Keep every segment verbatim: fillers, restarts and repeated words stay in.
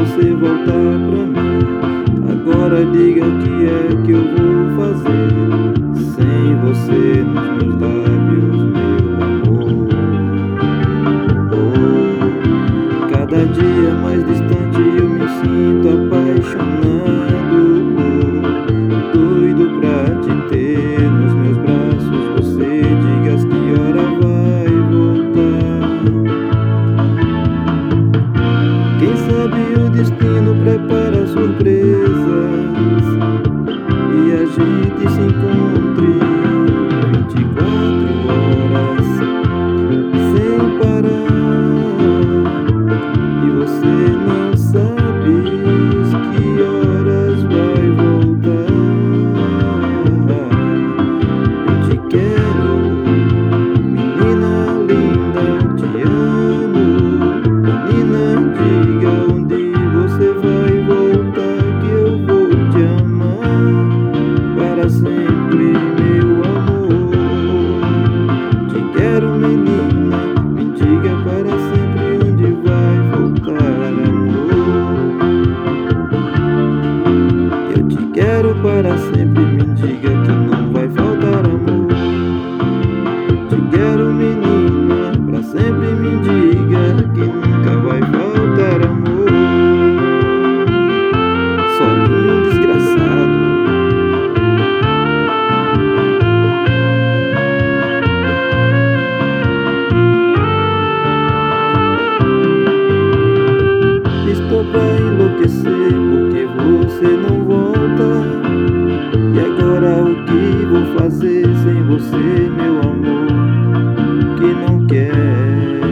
você voltar pra mim. Agora diga o que é que eu vou fazer sem você nos meus lábios, meu amor. Oh, cada dia mais distante eu me sinto apaixonado, oh, doido pra te ter nos meus braços. Você diga que hora vai voltar. Quem sabe o destino prepara surpresas e a gente se encontre vinte e quatro horas sem parar, e você não sabe que horas vai voltar. Eu te quero, menina linda, eu te amo. Menina, diga onde você vai voltar, que eu vou te amar para sempre, meu amor. Te quero, menina, me diga para sempre onde vai voltar, amor. Eu te quero para sempre, me diga que não vai faltar, amor. Te quero, menina, para sempre, me diga que nunca vai faltar, amor. Sozinho desgraçado. Estou pra enlouquecer porque você não volta. E agora o que vou fazer sem você, meu amor, que não quer?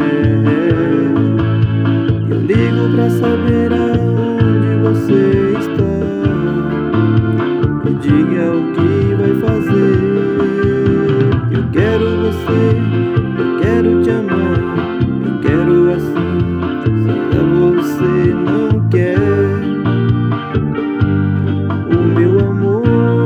Eu ligo pra saber aonde você está. Me diga o que vai fazer. Eu quero você, eu quero te amar, eu quero assim. Se você não quer o meu amor,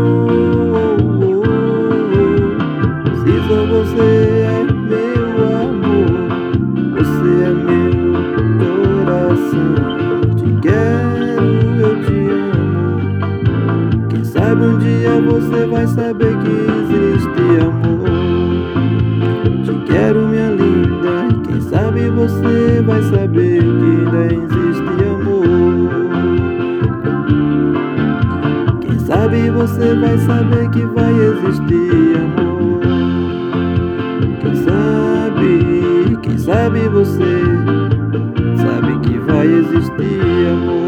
se só você é meu amor, você é meu coração. Te quero, eu te amo. Quem sabe um dia você vai saber que existe amor. Te quero, minha linda. Quem sabe você vai saber que ainda existe amor. Quem sabe você vai saber que vai existir amor. Quem sabe, quem sabe você sabe que vai existir amor.